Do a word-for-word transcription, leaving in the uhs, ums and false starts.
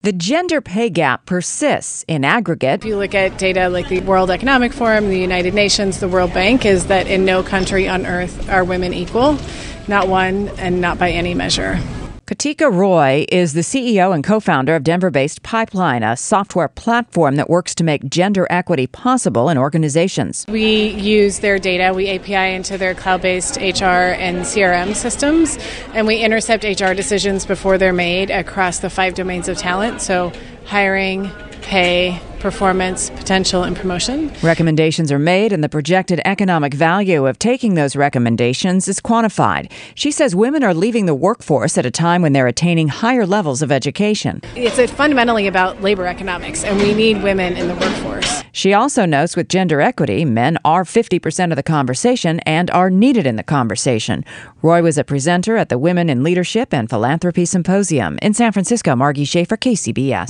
The gender pay gap persists in aggregate. If you look at data like the World Economic Forum, the United Nations, the World Bank, is that in no country on earth are women equal, not one and not by any measure. Katika Roy is the C E O and co-founder of Denver-based Pipeline, a software platform that works to make gender equity possible in organizations. We use their data. We A P I into their cloud-based H R and C R M systems, and we intercept H R decisions before they're made across the five domains of talent, so hiring, pay, performance, potential, and promotion. Recommendations are made, and the projected economic value of taking those recommendations is quantified. She says women are leaving the workforce at a time when they're attaining higher levels of education. It's fundamentally about labor economics, and we need women in the workforce. She also notes with gender equity, men are fifty percent of the conversation and are needed in the conversation. Roy was a presenter at the Women in Leadership and Philanthropy Symposium. In San Francisco, Margie Schaefer, K C B S.